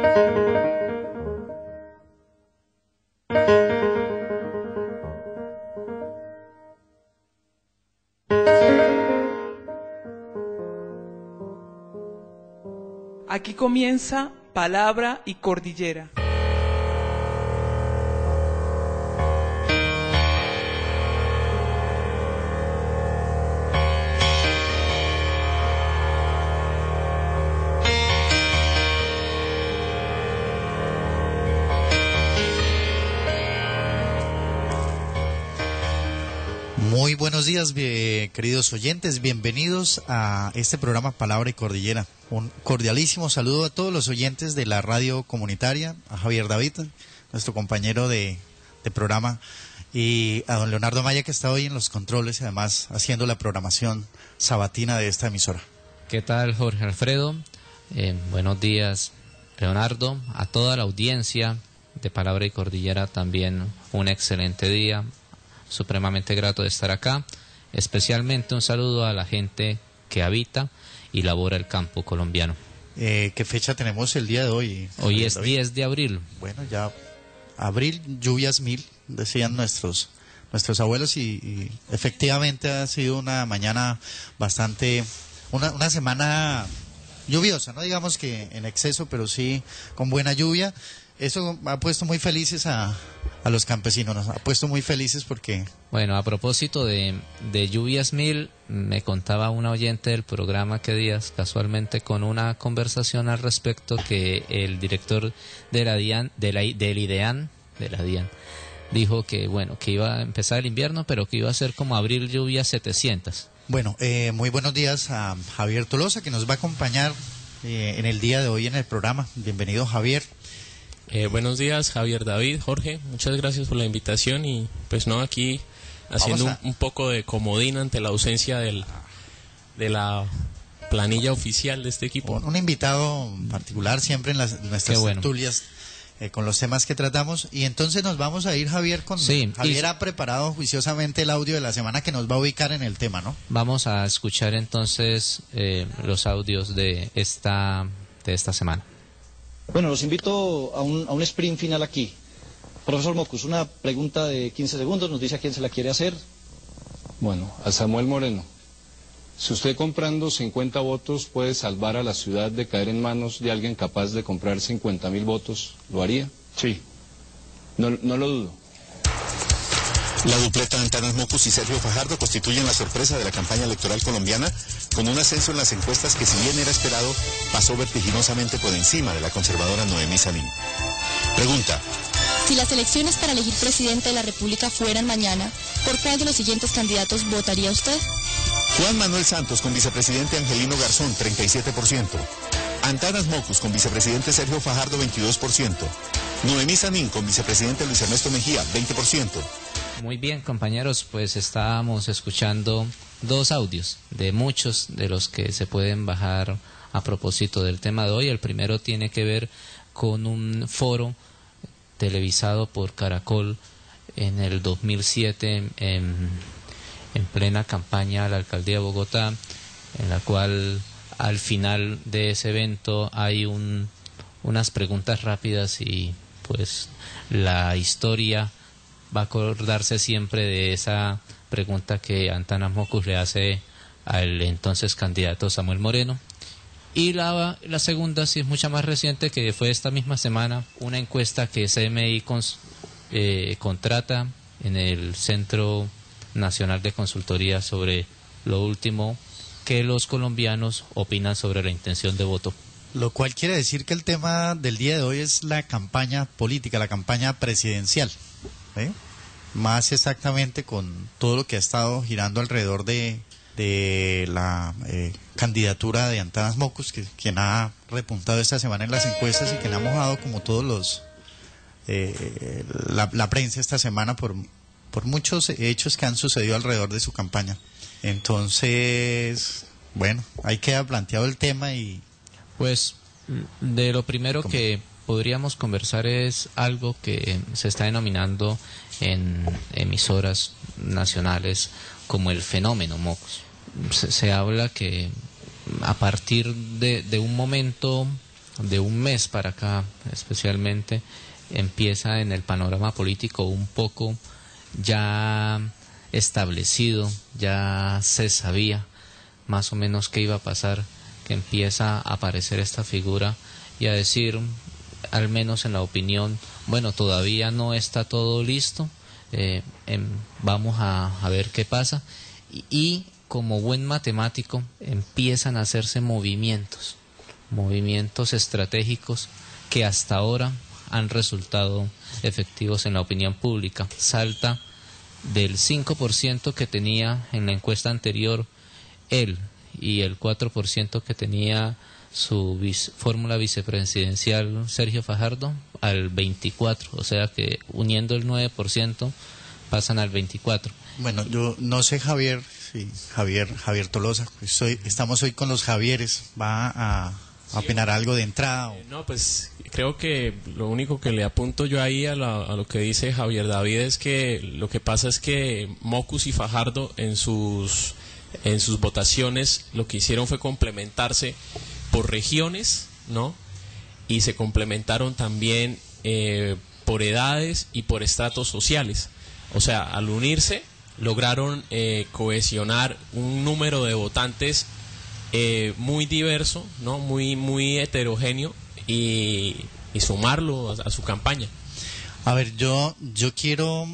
Aquí comienza Palabra y Cordillera. Muy buenos días, queridos oyentes, bienvenidos a este programa Palabra y Cordillera. Un cordialísimo saludo a todos los oyentes de la radio comunitaria, a Javier David, nuestro compañero de programa, y a don Leonardo Maya, que está hoy en los controles y además haciendo la programación sabatina de esta emisora. ¿Qué tal, Jorge Alfredo? Buenos días, Leonardo, a toda la audiencia de Palabra y Cordillera también un excelente día. Supremamente grato de estar acá, especialmente un saludo a la gente que habita y labora el campo colombiano. ¿Qué fecha tenemos el día de hoy? Hoy es 10 de abril. Bueno, ya abril, lluvias mil, decían nuestros abuelos, y efectivamente ha sido una mañana bastante, una semana lluviosa, no digamos que en exceso, pero sí con buena lluvia. Eso ha puesto muy felices a los campesinos, nos ha puesto muy felices porque... Bueno, a propósito de lluvias mil, me contaba una oyente del programa que días, casualmente con una conversación al respecto, que el director de la DIAN, del IDEAN, dijo que bueno, que iba a empezar el invierno, pero que iba a ser como abril lluvias 700. Bueno, muy buenos días a Javier Tolosa, que nos va a acompañar en el día de hoy en el programa. Bienvenido, Javier. Buenos días, Javier David, Jorge, muchas gracias por la invitación y pues no, aquí haciendo un poco de comodín ante la ausencia de la planilla oficial de este equipo. Un invitado particular siempre en nuestras tertulias con los temas que tratamos, y entonces nos vamos a ir, Javier, con... Sí, Javier ha preparado juiciosamente el audio de la semana que nos va a ubicar en el tema, ¿no? Vamos a escuchar entonces los audios de esta semana. Bueno, los invito a un sprint final aquí. Profesor Mocus, una pregunta de 15 segundos, nos dice a quién se la quiere hacer. Bueno, a Samuel Moreno. Si usted comprando 50 votos puede salvar a la ciudad de caer en manos de alguien capaz de comprar 50.000 votos, ¿lo haría? Sí. No lo dudo. La dupleta de Antanas Mocus y Sergio Fajardo constituyen la sorpresa de la campaña electoral colombiana, con un ascenso en las encuestas que, si bien era esperado, pasó vertiginosamente por encima de la conservadora Noemí Sanín. Pregunta: si las elecciones para elegir presidente de la República fueran mañana, ¿por cuál de los siguientes candidatos votaría usted? Juan Manuel Santos con vicepresidente Angelino Garzón, 37%. Antanas Mocus con vicepresidente Sergio Fajardo, 22%. Noemí Sanín con vicepresidente Luis Ernesto Mejía, 20%. Muy bien, compañeros, pues estábamos escuchando dos audios de muchos de los que se pueden bajar a propósito del tema de hoy. El primero tiene que ver con un foro televisado por Caracol en el 2007 en plena campaña a la alcaldía de Bogotá, en la cual al final de ese evento hay unas preguntas rápidas, y pues la historia va a acordarse siempre de esa pregunta que Antanas Mocus le hace al entonces candidato Samuel Moreno. Y la segunda sí es mucha más reciente, que fue esta misma semana, una encuesta que CMI contrata en el Centro Nacional de Consultoría sobre lo último que los colombianos opinan sobre la intención de voto. Lo cual quiere decir que el tema del día de hoy es la campaña política, la campaña presidencial, ¿eh? Más exactamente con todo lo que ha estado girando alrededor de la candidatura de Antanas Mocus, quien ha repuntado esta semana en las encuestas y quien ha mojado como todos la prensa esta semana por muchos hechos que han sucedido alrededor de su campaña. Entonces, bueno, ahí queda planteado el tema. Y pues de lo primero que podríamos conversar es algo que se está denominando en emisoras nacionales como el fenómeno Mocus. Se habla que a partir de un momento de un mes para acá, especialmente, empieza en el panorama político un poco ya establecido, ya se sabía más o menos qué iba a pasar, que empieza a aparecer esta figura y a decir, al menos en la opinión, bueno, todavía no está todo listo, vamos a ver qué pasa, y como buen matemático empiezan a hacerse movimientos estratégicos que hasta ahora han resultado efectivos en la opinión pública. Salta del 5% que tenía en la encuesta anterior él y el 4% que tenía su fórmula vicepresidencial Sergio Fajardo al 24%, o sea que uniendo el 9% pasan al 24%. Bueno, yo no sé, Javier Tolosa, estamos hoy con los Javieres, ¿va a opinar algo de entrada? No, pues creo que lo único que le apunto yo ahí a lo que dice Javier David es que lo que pasa es que Mockus y Fajardo en sus votaciones lo que hicieron fue complementarse por regiones, ¿no? Y se complementaron también por edades y por estratos sociales. O sea, al unirse lograron cohesionar un número de votantes muy diverso, ¿no? Muy heterogéneo y sumarlo a su campaña. A ver, yo quiero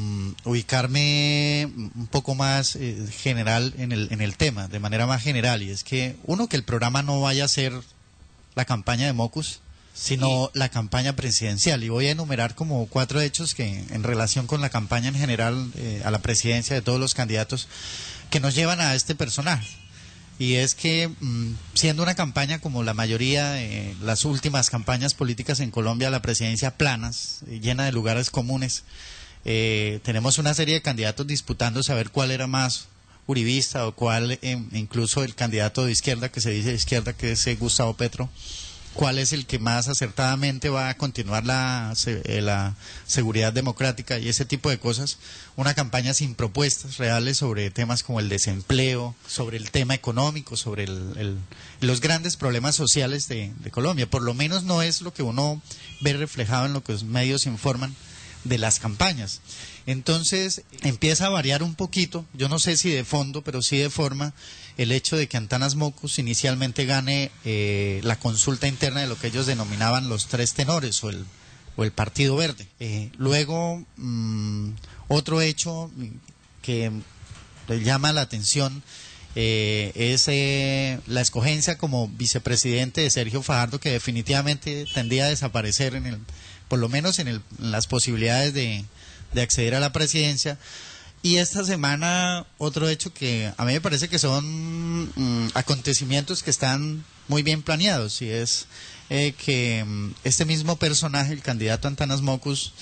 ubicarme un poco más general en el tema, de manera más general, y es que que el programa no vaya a ser la campaña de Mockus, sino la campaña presidencial, y voy a enumerar como 4 hechos que en relación con la campaña en general a la presidencia de todos los candidatos que nos llevan a este personaje. Y es que siendo una campaña como la mayoría de las últimas campañas políticas en Colombia, la presidencia planas, llena de lugares comunes, tenemos una serie de candidatos disputando saber cuál era más uribista o cuál, incluso el candidato de izquierda, que se dice de izquierda, que es Gustavo Petro, cuál es el que más acertadamente va a continuar la seguridad democrática y ese tipo de cosas. Una campaña sin propuestas reales sobre temas como el desempleo, sobre el tema económico, sobre los grandes problemas sociales de Colombia. Por lo menos no es lo que uno ve reflejado en lo que los medios informan de las campañas. Entonces empieza a variar un poquito, yo no sé si de fondo, pero sí de forma, el hecho de que Antanas Mockus inicialmente gane la consulta interna de lo que ellos denominaban los 3 tenores o el Partido Verde. Luego, otro hecho que le llama la atención es la escogencia como vicepresidente de Sergio Fajardo, que definitivamente tendría a desaparecer por lo menos en las posibilidades de acceder a la presidencia. Y esta semana otro hecho que a mí me parece que son acontecimientos que están muy bien planeados, y es que este mismo personaje, el candidato Antanas Mockus,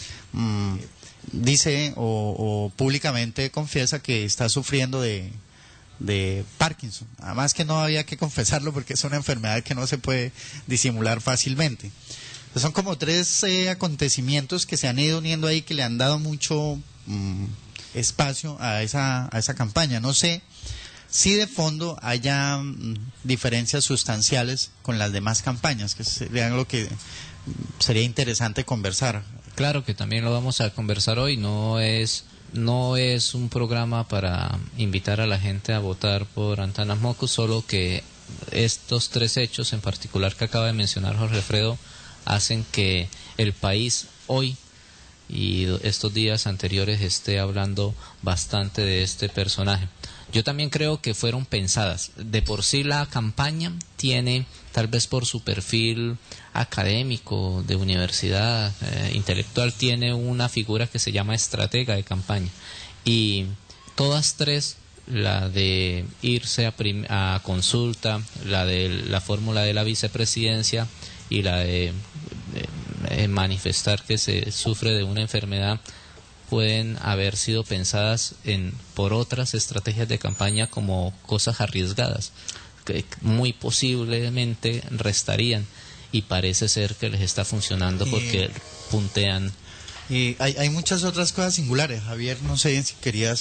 dice o públicamente confiesa que está sufriendo de Parkinson. Además que no había que confesarlo porque es una enfermedad que no se puede disimular fácilmente. Entonces son como 3 acontecimientos que se han ido uniendo ahí, que le han dado mucho espacio a esa campaña. No sé si de fondo haya diferencias sustanciales con las demás campañas, que sería lo que sería interesante conversar. Claro que también lo vamos a conversar hoy. No es un programa para invitar a la gente a votar por Antanas Mockus, solo que estos 3 hechos en particular que acaba de mencionar Jorge Alfredo hacen que el país hoy y estos días anteriores esté hablando bastante de este personaje. Yo también creo que fueron pensadas. De por sí la campaña tiene, tal vez por su perfil académico, de universidad, intelectual, tiene una figura que se llama estratega de campaña. Y todas 3, la de irse a consulta, la de la fórmula de la vicepresidencia y la de manifestar que se sufre de una enfermedad, pueden haber sido pensadas por otras estrategias de campaña como cosas arriesgadas que muy posiblemente restarían, y parece ser que les está funcionando porque puntean. Y hay muchas otras cosas singulares. Javier, no sé si querías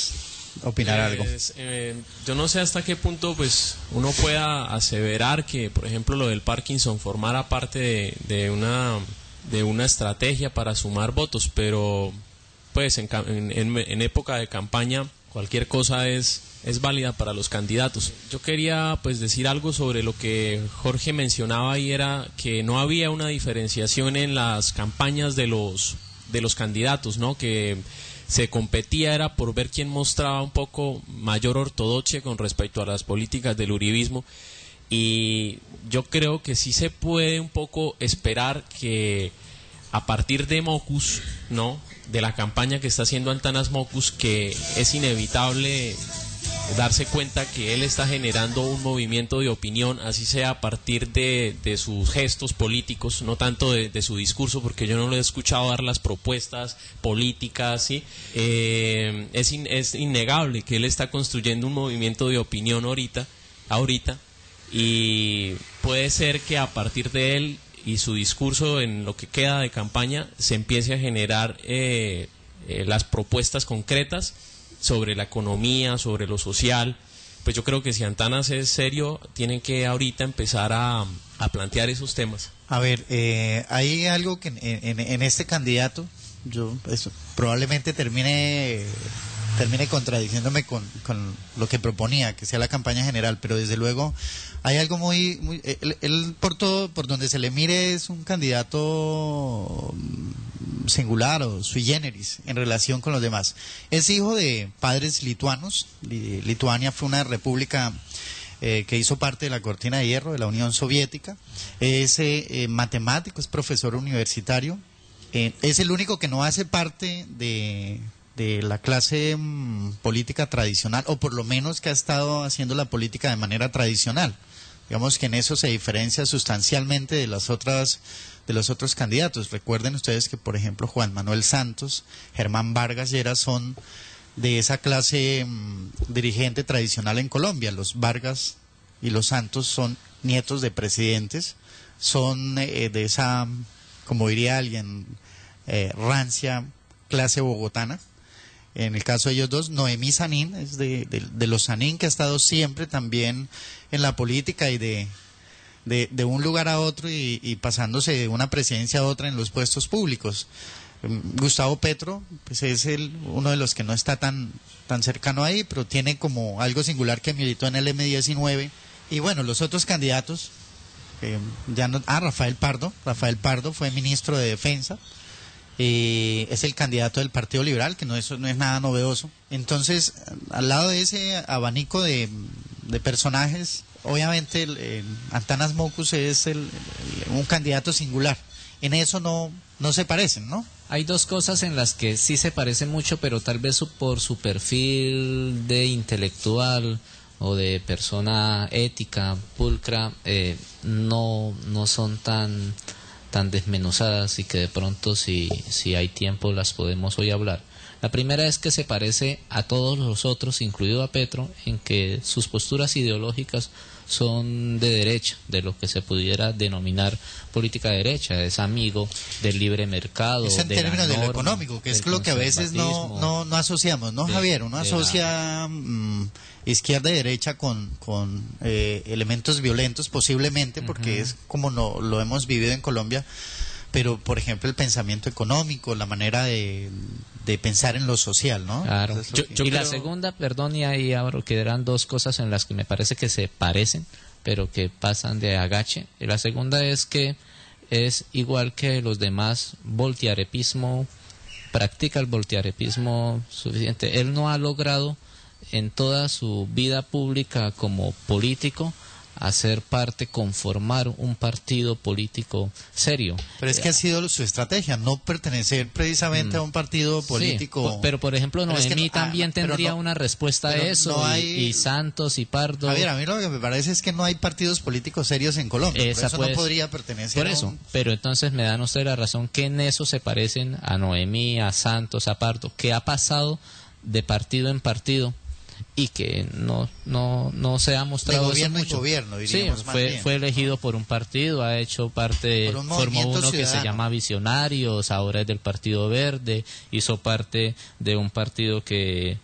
opinar algo. Yo no sé hasta qué punto pues uno pueda aseverar que, por ejemplo, lo del Parkinson formara parte de una estrategia para sumar votos, pero pues en época de campaña cualquier cosa es válida para los candidatos. Yo quería pues decir algo sobre lo que Jorge mencionaba, y era que no había una diferenciación en las campañas de los candidatos, ¿no? Que se competía era por ver quién mostraba un poco mayor ortodoxia con respecto a las políticas del uribismo, y yo creo que sí se puede un poco esperar que a partir de Mockus, ¿no?, de la campaña que está haciendo Antanas Mockus, que es inevitable darse cuenta que él está generando un movimiento de opinión, así sea a partir de sus gestos políticos, no tanto de su discurso, porque yo no lo he escuchado dar las propuestas políticas, ¿sí? Es innegable que él está construyendo un movimiento de opinión ahorita, y puede ser que a partir de él y su discurso en lo que queda de campaña se empiece a generar las propuestas concretas sobre la economía, sobre lo social. Pues yo creo que si Antanas es serio, tienen que ahorita empezar a plantear esos temas. A ver, hay algo que en este candidato, yo probablemente termine contradiciéndome con lo que proponía, que sea la campaña general, pero desde luego hay algo muy él por donde se le mire es un candidato singular o sui generis en relación con los demás. Es hijo de padres lituanos. Lituania fue una república que hizo parte de la cortina de hierro de la Unión Soviética. Es matemático, es profesor universitario. Es el único que no hace parte de la clase política tradicional, o por lo menos que ha estado haciendo la política de manera tradicional. Digamos que en eso se diferencia sustancialmente de los otros candidatos. Recuerden ustedes que, por ejemplo, Juan Manuel Santos, Germán Vargas Lleras son de esa clase dirigente tradicional en Colombia. Los Vargas y los Santos son nietos de presidentes, son de esa, como diría alguien, rancia clase bogotana. En el caso de ellos dos, Noemí Sanín es de los Sanín, que ha estado siempre también en la política y de un lugar a otro y pasándose de una presidencia a otra en los puestos públicos. Gustavo Petro pues es uno de los que no está tan cercano ahí, pero tiene como algo singular que militó en el M19. Y bueno, los otros candidatos, Rafael Pardo fue ministro de Defensa. Es el candidato del Partido Liberal, que eso no es nada novedoso. Entonces, al lado de ese abanico de personajes, obviamente Antanas Mockus es un candidato singular. En eso no se parecen, ¿no? Hay dos cosas en las que sí se parecen mucho, pero tal vez por su perfil de intelectual o de persona ética, pulcra, no son tan desmenuzadas, y que de pronto si hay tiempo las podemos hoy hablar. La primera es que se parece a todos los otros, incluido a Petro, en que sus posturas ideológicas son de derecha, de lo que se pudiera denominar política de derecha. Es amigo del libre mercado. Es en términos de lo económico, que es lo que a veces no asociamos, ¿no, Javier? Uno asocia izquierda y derecha con elementos violentos, posiblemente, porque es como lo hemos vivido en Colombia. Pero, por ejemplo, el pensamiento económico, la manera de pensar en lo social, ¿no? Claro. La segunda, perdón, y ahí abro, que eran dos cosas en las que me parece que se parecen, pero que pasan de agache. Y la segunda es que es igual que los demás, practica el voltearepismo suficiente. Él no ha logrado en toda su vida pública como político hacer parte, conformar un partido político serio. Pero es que ha sido su estrategia, no pertenecer precisamente a un partido político. Sí, pero por ejemplo Noemí también tendría una respuesta a eso, y Santos y Pardo. Javier, a mí lo que me parece es que no hay partidos políticos serios en Colombia, por eso no podría pertenecer por eso, pero entonces me dan ustedes la razón que en eso se parecen a Noemí, a Santos, a Pardo, que ha pasado de partido en partido y que no se ha mostrado de gobierno mucho. En gobierno, diríamos, fue elegido por un partido, ha hecho parte, formó uno que se llama Visionarios, ahora es del Partido Verde, hizo parte de un partido que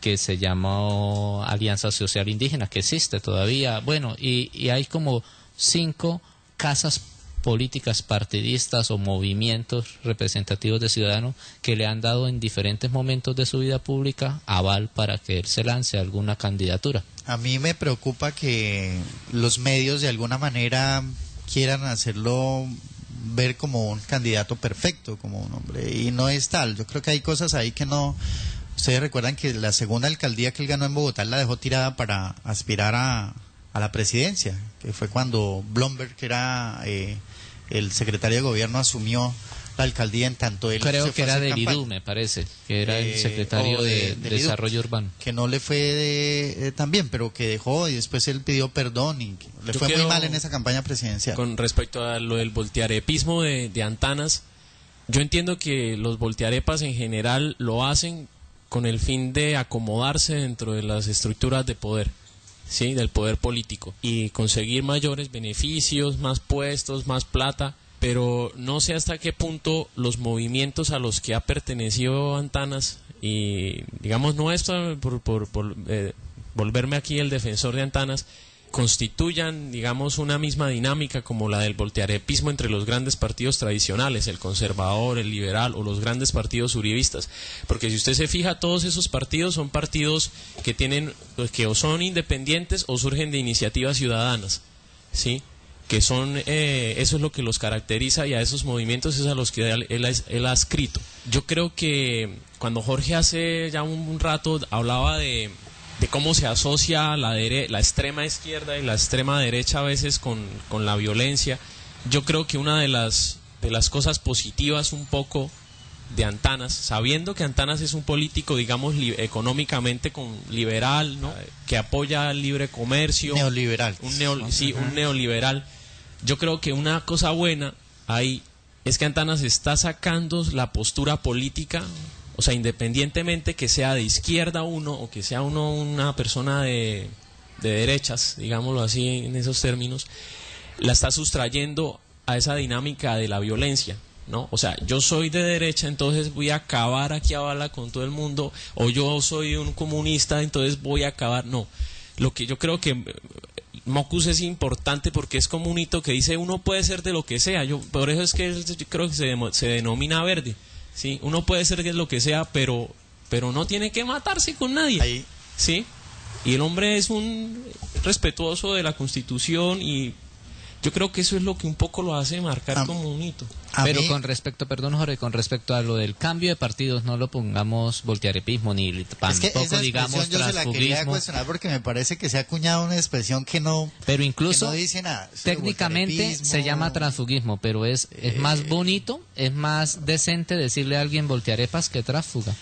que se llamó Alianza Social Indígena, que existe todavía. Bueno, y hay como 5 casas políticas partidistas o movimientos representativos de ciudadanos que le han dado en diferentes momentos de su vida pública aval para que él se lance a alguna candidatura. A mí me preocupa que los medios de alguna manera quieran hacerlo ver como un candidato perfecto, como un hombre, y no es tal. Yo creo que hay cosas ahí que no... Ustedes recuerdan que la segunda alcaldía que él ganó en Bogotá la dejó tirada para aspirar a la presidencia, que fue cuando Blomberg, que era el secretario de gobierno, asumió la alcaldía, en tanto él creo se que fue a era hacer de campaña. Lidú, me parece, que era el secretario de Desarrollo Urbano. Que no le fue tan bien, pero que dejó, y después él pidió perdón y le fue muy mal en esa campaña presidencial. Con respecto a lo del voltearepismo de Antanas, yo entiendo que los voltearepas en general lo hacen con el fin de acomodarse dentro de las estructuras de poder, ¿sí? Del poder político, y conseguir mayores beneficios, más puestos, más plata, pero no sé hasta qué punto los movimientos a los que ha pertenecido Antanas, y digamos no es por volverme aquí el defensor de Antanas, constituyan, digamos, una misma dinámica como la del voltearepismo entre los grandes partidos tradicionales, el conservador, el liberal o los grandes partidos uribistas. Porque si usted se fija, todos esos partidos son partidos que tienen, que o son independientes o surgen de iniciativas ciudadanas, ¿sí? Que son, eso es lo que los caracteriza, y a esos movimientos es a los que él ha escrito. Yo creo que cuando Jorge hace ya un rato hablaba de cómo se asocia la extrema izquierda y la extrema derecha a veces con la violencia, yo creo que una de las cosas positivas un poco de Antanas, sabiendo que Antanas es un político, digamos, económicamente liberal, ¿no? Que apoya el libre comercio, neoliberal, un neoliberal. Yo creo que una cosa buena ahí es que Antanas está sacando la postura política. O sea, independientemente que sea de izquierda uno o que sea uno una persona de derechas, digámoslo así en esos términos, la está sustrayendo a esa dinámica de la violencia, ¿no? O sea, yo soy de derecha, entonces voy a acabar aquí a bala con todo el mundo, o yo soy un comunista, entonces voy a acabar. No, lo que yo creo que Mockus es importante porque es como un hito que dice uno puede ser de lo que sea. Por eso es que yo creo que se denomina verde. Sí, uno puede ser lo que sea, pero no tiene que matarse con nadie. Ahí. Sí, y el hombre es un respetuoso de la Constitución, y yo creo que eso es lo que un poco lo hace marcar como un hito. Pero con respecto, perdón Jorge, con respecto a lo del cambio de partidos, no lo pongamos voltearepismo ni tampoco digamos yo se la quería transfugismo. cuestionar porque me parece que se ha acuñado una expresión que no, pero incluso que no dice nada. Técnicamente se llama transfugismo, pero es más bonito, es más decente decirle a alguien voltearepas que tránsfuga,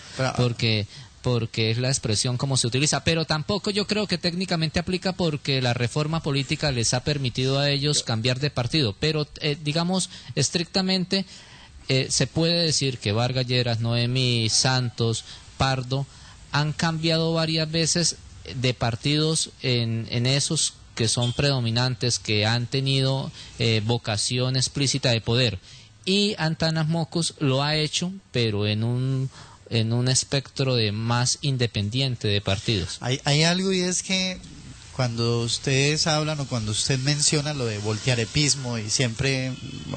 porque es la expresión como se utiliza, pero tampoco yo creo que técnicamente aplica porque la reforma política les ha permitido a ellos cambiar de partido, pero digamos estrictamente se puede decir que Vargas Lleras, Noemí, Santos, Pardo han cambiado varias veces de partidos en esos que son predominantes, que han tenido vocación explícita de poder, y Antanas Mockus lo ha hecho, pero en un espectro de más independiente de partidos. Hay algo, y es que cuando ustedes hablan o cuando usted menciona lo de voltearepismo, y siempre,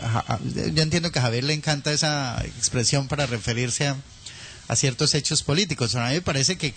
yo entiendo que a Javier le encanta esa expresión para referirse a ciertos hechos políticos. A mí me parece que,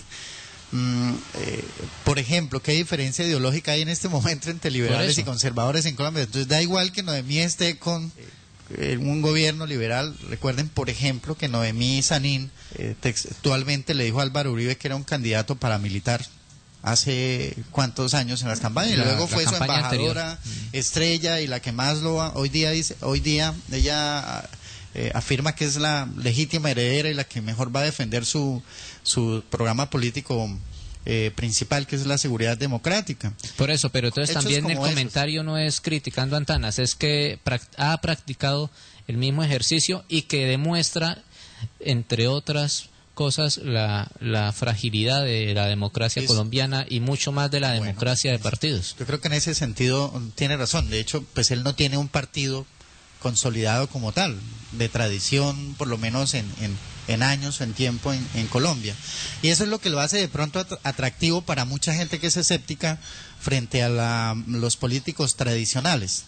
por ejemplo, ¿qué diferencia ideológica hay en este momento entre liberales y conservadores en Colombia? Entonces da igual que Noemí esté con un gobierno liberal. Recuerden, por ejemplo, que Noemí Sanín textualmente le dijo a Álvaro Uribe que era un candidato paramilitar hace cuántos años en las campañas, y luego fue su embajadora estrella y la que más hoy día ella afirma que es la legítima heredera y la que mejor va a defender su programa político principal, que es la seguridad democrática. Por eso, pero entonces también el comentario no es criticando a Antanas, es que ha practicado el mismo ejercicio y que demuestra, entre otras cosas, la fragilidad de la democracia colombiana y mucho más de la democracia de partidos. Yo creo que en ese sentido tiene razón. De hecho, pues él no tiene un partido consolidado como tal, de tradición, por lo menos en años, en tiempo en Colombia. Y eso es lo que lo hace de pronto atractivo para mucha gente que es escéptica frente a los políticos tradicionales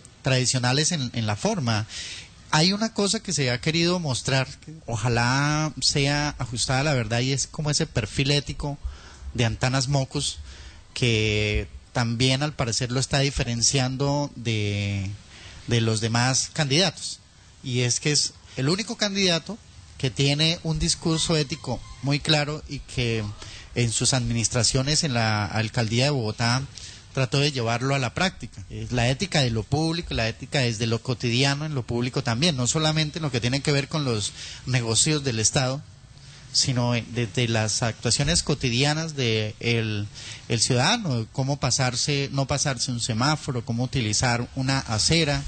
en la forma. Hay una cosa que se ha querido mostrar, que ojalá sea ajustada a la verdad, y es como ese perfil ético de Antanas Mockus, que también al parecer lo está diferenciando de los demás candidatos. Y es que es el único candidato que tiene un discurso ético muy claro y que en sus administraciones en la alcaldía de Bogotá trató de llevarlo a la práctica. Es la ética de lo público, la ética desde lo cotidiano en lo público también, no solamente en lo que tiene que ver con los negocios del Estado, sino desde las actuaciones cotidianas de el ciudadano, cómo no pasarse un semáforo, cómo utilizar una acera,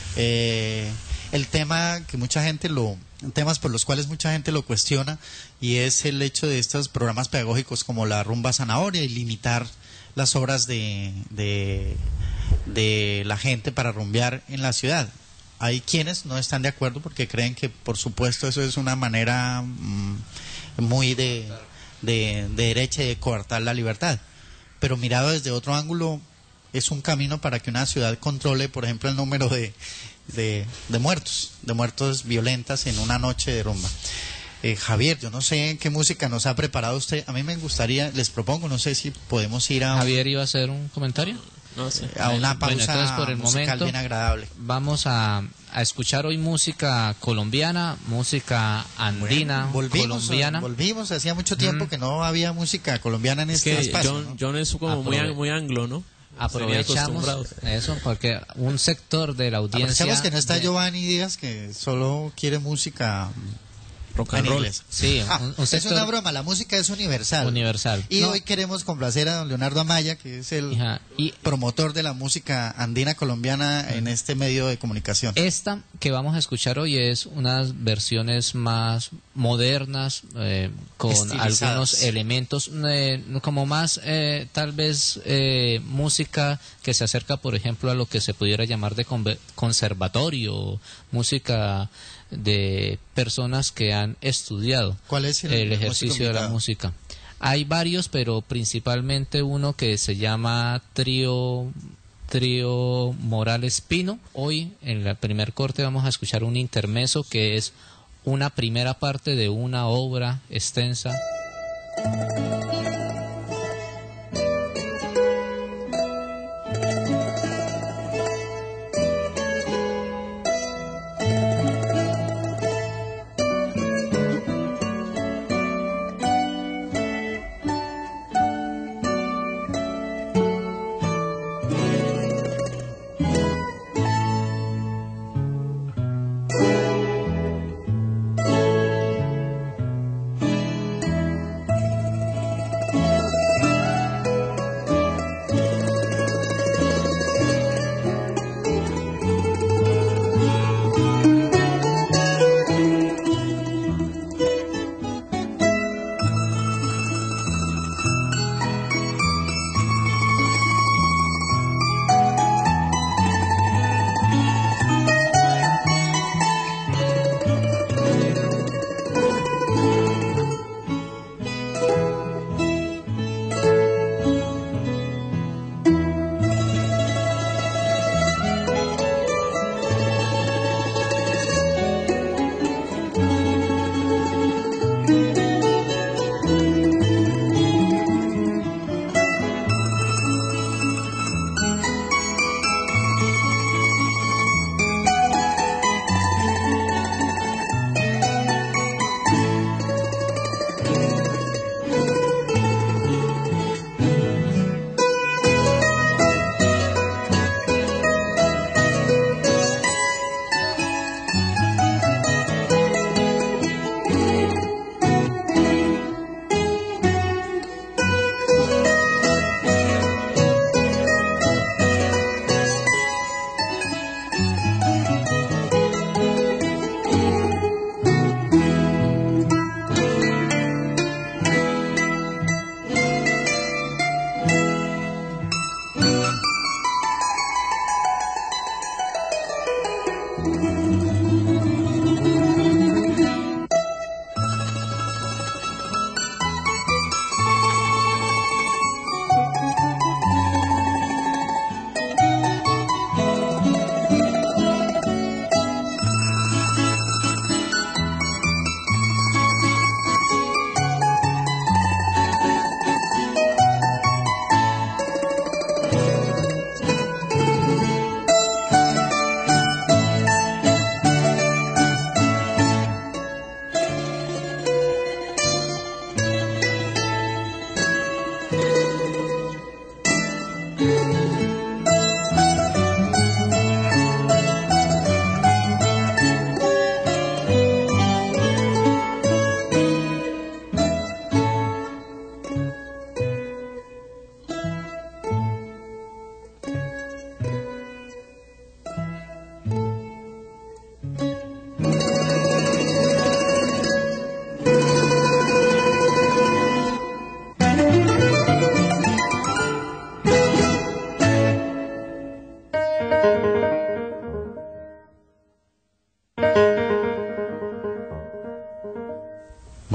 el tema que temas por los cuales mucha gente lo cuestiona, y es el hecho de estos programas pedagógicos como la rumba zanahoria y limitar las horas de la gente para rumbear en la ciudad. Hay quienes no están de acuerdo porque creen que, por supuesto, eso es una manera muy de derecha y de coartar la libertad. Pero mirado desde otro ángulo, es un camino para que una ciudad controle, por ejemplo, el número de muertos violentas en una noche de rumba. Javier, yo no sé qué música nos ha preparado usted. A mí me gustaría, les propongo, no sé si podemos ir a... Javier iba a hacer un comentario. No sé. A una pausa entonces, por el musical momento, bien agradable. Vamos a escuchar hoy música colombiana, música andina, colombiana. Volvimos, hacía mucho tiempo que no había música colombiana en este espacio. John es como muy anglo, ¿no? Aprovechamos eso porque un sector de la audiencia... Aprovechamos que no está Giovanni Díaz, que solo quiere música... rock and roll. Sí, un sector... Es una broma, la música es universal. Y hoy queremos complacer a don Leonardo Amaya, que es el promotor de la música andina colombiana en este medio de comunicación. Esta que vamos a escuchar hoy es unas versiones más modernas, con algunos elementos, como más tal vez música que se acerca, por ejemplo, a lo que se pudiera llamar de conservatorio, música de personas que han estudiado ¿Cuál es el ejercicio de la música. Hay varios, pero principalmente uno que se llama Trío Morales Pino. Hoy en el primer corte vamos a escuchar un intermezzo que es una primera parte de una obra extensa.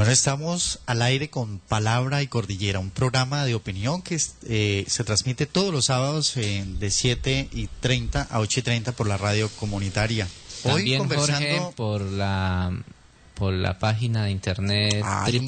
Bueno, estamos al aire con Palabra y Cordillera, un programa de opinión que se transmite todos los sábados de 7:30 a 8:30 por la radio comunitaria. Hoy También, conversando Jorge, por la página de internet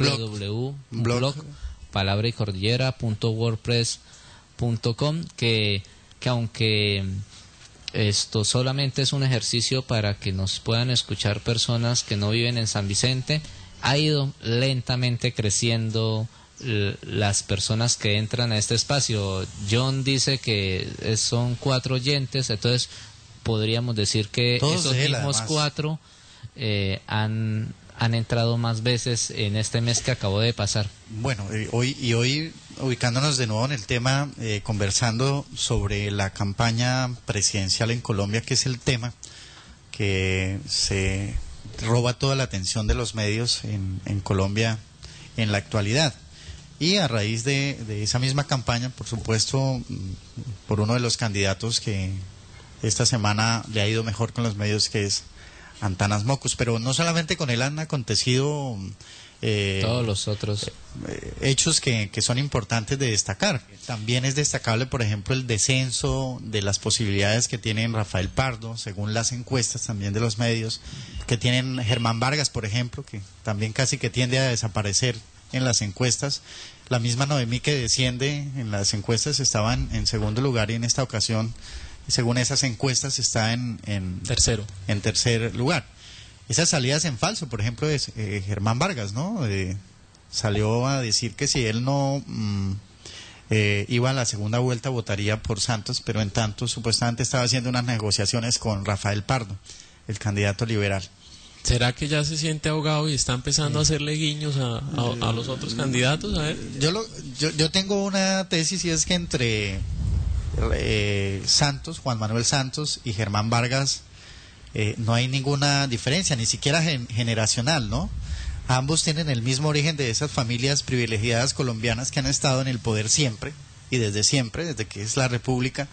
www.palabraycordillera.wordpress.com, que aunque esto solamente es un ejercicio para que nos puedan escuchar personas que no viven en San Vicente, ha ido lentamente creciendo las personas que entran a este espacio. John dice que son 4 oyentes, entonces podríamos decir que todos esos mismos además. 4 han entrado más veces en este mes que acabó de pasar. Bueno, hoy ubicándonos de nuevo en el tema, conversando sobre la campaña presidencial en Colombia, que es el tema que se roba toda la atención de los medios en Colombia en la actualidad. Y a raíz de esa misma campaña, por supuesto, por uno de los candidatos que esta semana le ha ido mejor con los medios, que es Antanas Mockus, pero no solamente con él han acontecido todos los otros hechos que son importantes de destacar. También es destacable, por ejemplo, el descenso de las posibilidades que tienen Rafael Pardo, según las encuestas también de los medios, que tienen Germán Vargas, por ejemplo, que también casi que tiende a desaparecer en las encuestas. La misma Noemí, que desciende en las encuestas, estaba en segundo lugar, y en esta ocasión, según esas encuestas, está en tercer lugar. Esas salidas en falso, por ejemplo, de Germán Vargas, ¿no? Salió a decir que si él no iba a la segunda vuelta votaría por Santos, pero en tanto supuestamente estaba haciendo unas negociaciones con Rafael Pardo, el candidato liberal. ¿Será que ya se siente ahogado y está empezando a hacerle guiños a los otros candidatos? A ver. Yo tengo una tesis, y es que entre Juan Manuel Santos y Germán Vargas no hay ninguna diferencia, ni siquiera generacional, ¿no? Ambos tienen el mismo origen de esas familias privilegiadas colombianas que han estado en el poder siempre, y desde siempre, desde que es la República.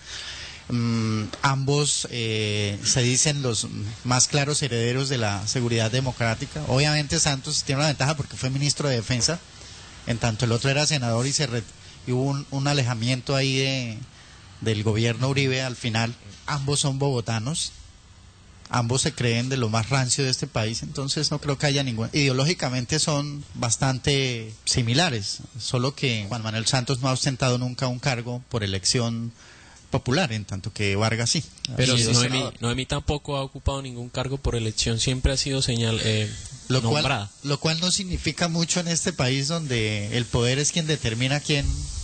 Ambos se dicen los más claros herederos de la seguridad democrática. Obviamente Santos tiene una ventaja porque fue ministro de Defensa, en tanto el otro era senador, y hubo un alejamiento ahí del gobierno Uribe al final. Ambos son bogotanos, ambos se creen de lo más rancio de este país, entonces no creo que haya ningún... Ideológicamente son bastante similares, solo que Juan Manuel Santos no ha ostentado nunca un cargo por elección popular, en tanto que Vargas sí. Pero Noemí tampoco ha ocupado ningún cargo por elección, siempre ha sido nombrada. Lo cual no significa mucho en este país, donde el poder es quien determina quién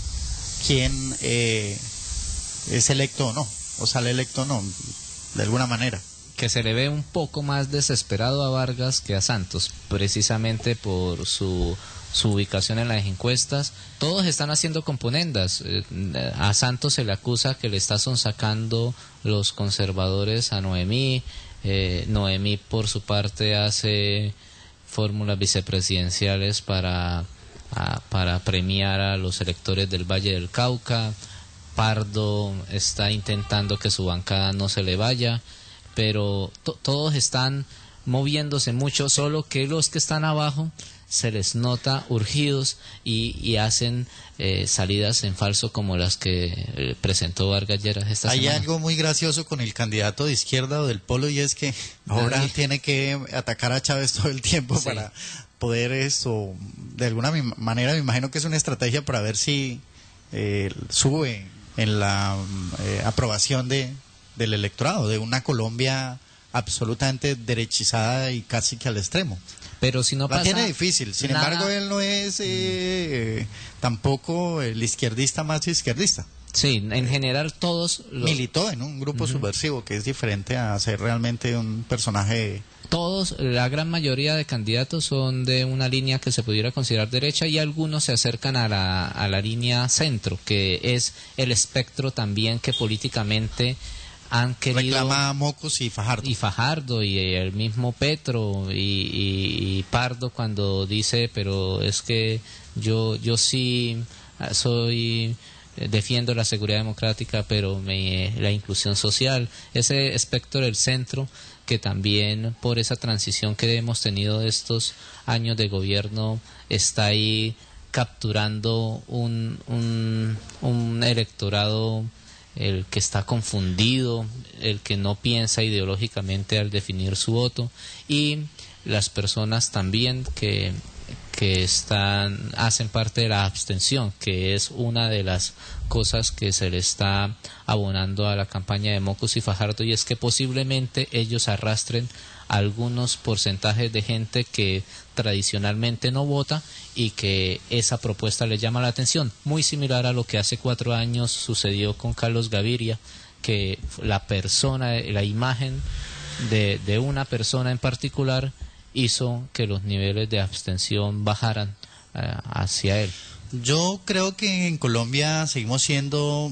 es electo o no, o sale electo o no, de alguna manera. Que se le ve un poco más desesperado a Vargas que a Santos, precisamente por su ubicación en las encuestas. Todos están haciendo componendas. A Santos se le acusa que le está sonsacando los conservadores a Noemí. Noemí, por su parte, hace fórmulas vicepresidenciales para premiar a los electores del Valle del Cauca. Pardo está intentando que su bancada no se le vaya, pero todos están moviéndose mucho, solo que los que están abajo se les nota urgidos y hacen salidas en falso, como las que presentó Vargas Lleras esta semana. Hay algo muy gracioso con el candidato de izquierda o del polo, y es que ahora tiene que atacar a Chávez todo el tiempo, sí, para poder eso, de alguna manera, me imagino que es una estrategia para ver si sube en la aprobación del electorado de una Colombia absolutamente derechizada y casi que al extremo. Pero si no pasa, la tiene difícil. Sin embargo, él no es tampoco el izquierdista más izquierdista. Sí, en general todos militó en un grupo subversivo, que es diferente a ser realmente un personaje. Todos, la gran mayoría de candidatos son de una línea que se pudiera considerar derecha, y algunos se acercan a la línea centro, que es el espectro también que políticamente han querido. Reclama Mockus y Fajardo y el mismo Petro y Pardo, cuando dice, pero es que yo sí soy defiendo la seguridad democrática, pero la inclusión social, ese espectro del centro que también por esa transición que hemos tenido de estos años de gobierno está ahí capturando un electorado, el que está confundido, el que no piensa ideológicamente al definir su voto, y las personas también que hacen parte de la abstención, que es una de las cosas que se le está abonando a la campaña de Mockus y Fajardo, y es que posiblemente ellos arrastren algunos porcentajes de gente que tradicionalmente no vota y que esa propuesta les llama la atención, muy similar a lo que hace 4 años sucedió con Carlos Gaviria, que la imagen de una persona en particular hizo que los niveles de abstención bajaran hacia él. Yo creo que en Colombia seguimos siendo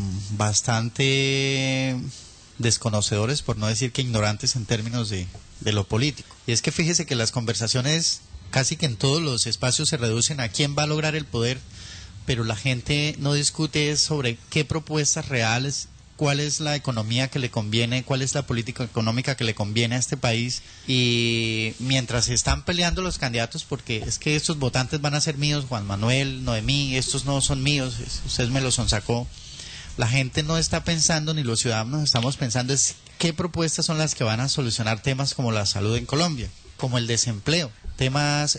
bastante desconocedores, por no decir que ignorantes en términos de lo político. Y es que fíjese que las conversaciones casi que en todos los espacios se reducen a quién va a lograr el poder, pero la gente no discute sobre qué propuestas reales, cuál es la economía que le conviene, cuál es la política económica que le conviene a este país. Y mientras se están peleando los candidatos, porque es que estos votantes van a ser míos, Juan Manuel, Noemí, estos no son míos, ustedes me los sonsacó, la gente no está pensando, ni los ciudadanos estamos pensando es qué propuestas son las que van a solucionar temas como la salud en Colombia, como el desempleo, temas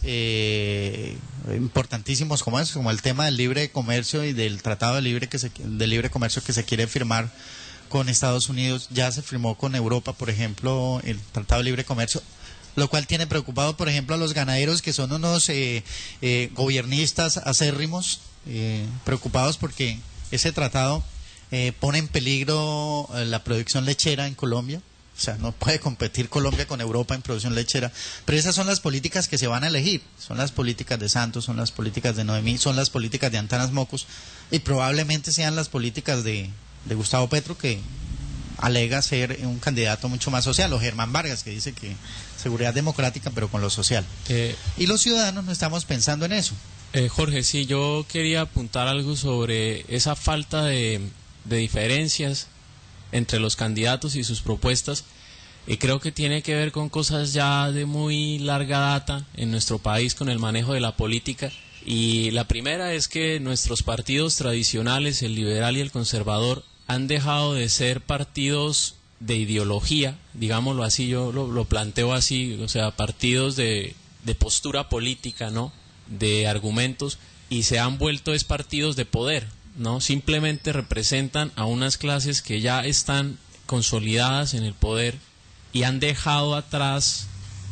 importantísimos como eso, como el tema del libre comercio y del tratado de libre comercio que se quiere firmar con Estados Unidos. Ya se firmó con Europa, por ejemplo, el tratado de libre comercio, lo cual tiene preocupado, por ejemplo, a los ganaderos, que son unos gobiernistas acérrimos, preocupados porque ese tratado pone en peligro la producción lechera en Colombia. O sea, no puede competir Colombia con Europa en producción lechera. Pero esas son las políticas que se van a elegir. Son las políticas de Santos, son las políticas de Noemí, son las políticas de Antanas Mockus, y probablemente sean las políticas de Gustavo Petro, que alega ser un candidato mucho más social, o Germán Vargas, que dice que seguridad democrática pero con lo social. Y los ciudadanos no estamos pensando en eso. Jorge, sí, yo quería apuntar algo sobre esa falta de diferencias entre los candidatos y sus propuestas, y creo que tiene que ver con cosas ya de muy larga data en nuestro país con el manejo de la política. Y la primera es que nuestros partidos tradicionales, el liberal y el conservador, han dejado de ser partidos de ideología, digámoslo así, yo lo planteo así, o sea, partidos de postura política, ¿no?, de argumentos, y se han vuelto partidos de poder, ¿no? Simplemente representan a unas clases que ya están consolidadas en el poder y han dejado atrás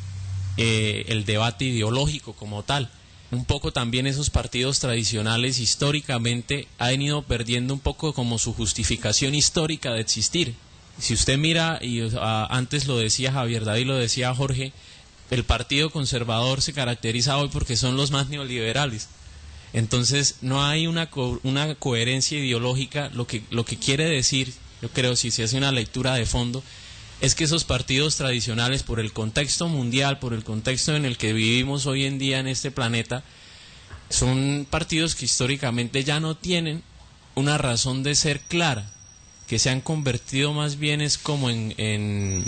el debate ideológico como tal. Un poco también esos partidos tradicionales históricamente han ido perdiendo un poco como su justificación histórica de existir. Si usted mira, y antes lo decía Javier David, lo decía Jorge, el Partido Conservador se caracteriza hoy porque son los más neoliberales. Entonces no hay una coherencia ideológica. Lo que quiere decir, yo creo, si se hace una lectura de fondo, es que esos partidos tradicionales, por el contexto mundial, por el contexto en el que vivimos hoy en día en este planeta, son partidos que históricamente ya no tienen una razón de ser clara, que se han convertido más bien es como en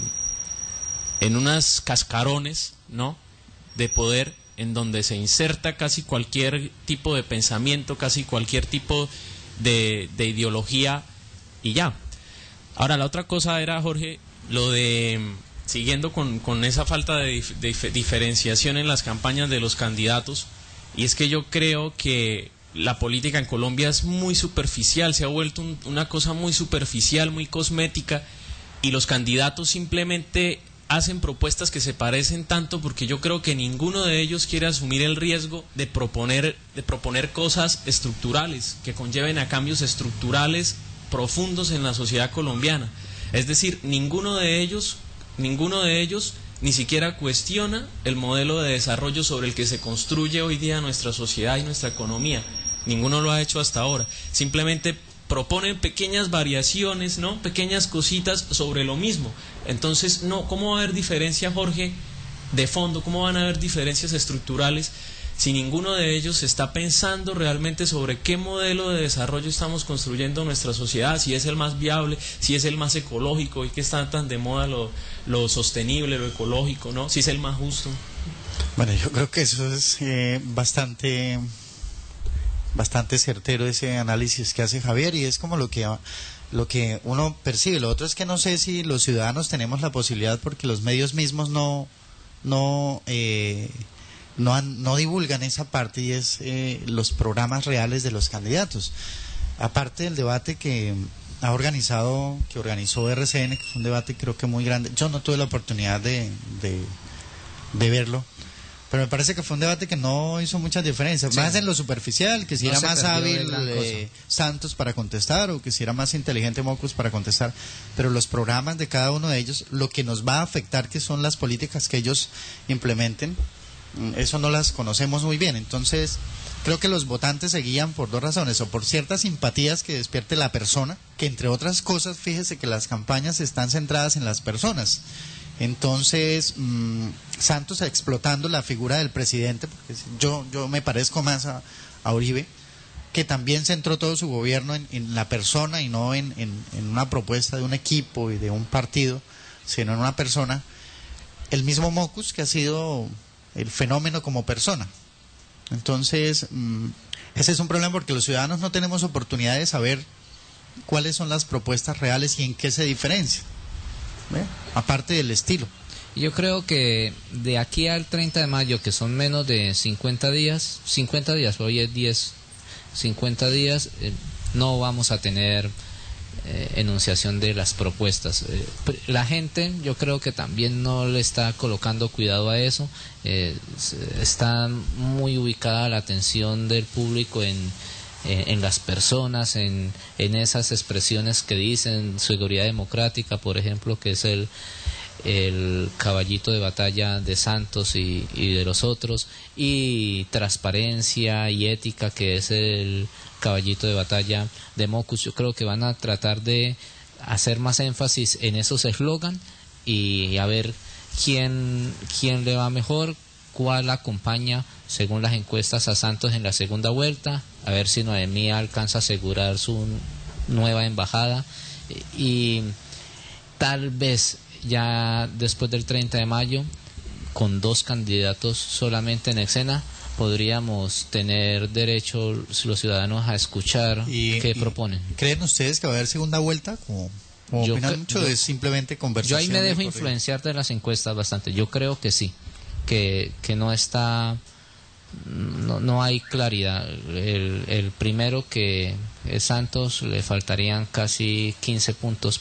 unas cascarones, ¿no?, de poder, en donde se inserta casi cualquier tipo de pensamiento, casi cualquier tipo de ideología, y ya. Ahora, la otra cosa era, Jorge, lo de, siguiendo con esa falta de diferenciación en las campañas de los candidatos, y es que yo creo que la política en Colombia es muy superficial, se ha vuelto una cosa muy superficial, muy cosmética, y los candidatos simplemente hacen propuestas que se parecen tanto porque yo creo que ninguno de ellos quiere asumir el riesgo de proponer cosas estructurales que conlleven a cambios estructurales profundos en la sociedad colombiana. Es decir, ninguno de ellos ni siquiera cuestiona el modelo de desarrollo sobre el que se construye hoy día nuestra sociedad y nuestra economía. Ninguno lo ha hecho hasta ahora. Simplemente proponen pequeñas variaciones, ¿no?, pequeñas cositas sobre lo mismo. Entonces, no, ¿cómo va a haber diferencia, Jorge, de fondo? ¿Cómo van a haber diferencias estructurales si ninguno de ellos está pensando realmente sobre qué modelo de desarrollo estamos construyendo nuestra sociedad, si es el más viable, si es el más ecológico, y que está tan de moda lo sostenible, lo ecológico, ¿no? Si es el más justo. Bueno, yo creo que eso es bastante certero, ese análisis que hace Javier, y es como lo que uno percibe. Lo otro es que no sé si los ciudadanos tenemos la posibilidad, porque los medios mismos no divulgan esa parte, y es los programas reales de los candidatos. Aparte del debate que organizó RCN, que fue un debate creo que muy grande. Yo no tuve la oportunidad de verlo, pero me parece que fue un debate que no hizo muchas diferencias, sí. Más en lo superficial, que si era más hábil Santos para contestar, o que si era más inteligente Mocus para contestar, pero los programas de cada uno de ellos, lo que nos va a afectar, que son las políticas que ellos implementen, eso no las conocemos muy bien. Entonces creo que los votantes se guían por dos razones: o por ciertas simpatías que despierte la persona, que entre otras cosas, fíjese que las campañas están centradas en las personas. Entonces Santos explotando la figura del presidente, porque yo me parezco más a Uribe, que también centró todo su gobierno en la persona, y no en una propuesta de un equipo y de un partido, sino en una persona. El mismo Mocus, que ha sido el fenómeno como persona. Entonces ese es un problema, porque los ciudadanos no tenemos oportunidad de saber cuáles son las propuestas reales y en qué se diferencian, aparte del estilo. Yo creo que de aquí al 30 de mayo, que son menos de 50 días, hoy es 10, 50 días, no vamos a tener enunciación de las propuestas. La gente, yo creo que también no le está colocando cuidado a eso. Está muy ubicada la atención del público en las personas, en esas expresiones que dicen seguridad democrática, por ejemplo, que es el caballito de batalla de Santos y de los otros, y transparencia y ética, que es el caballito de batalla de Mocus. Yo creo que van a tratar de hacer más énfasis en esos eslogan, y a ver quién le va mejor, cuál acompaña según las encuestas a Santos en la segunda vuelta, a ver si Noemí alcanza a asegurar su nueva embajada, y tal vez ya después del 30 de mayo, con 2 candidatos solamente en escena, podríamos tener derecho los ciudadanos a escuchar qué proponen. ¿Creen ustedes que va a haber segunda vuelta? Como opinan mucho, es simplemente conversación. Yo ahí me dejo influenciar de las encuestas bastante. Yo creo que sí, que no está, no hay claridad. El primero, que es Santos, le faltarían casi 15 puntos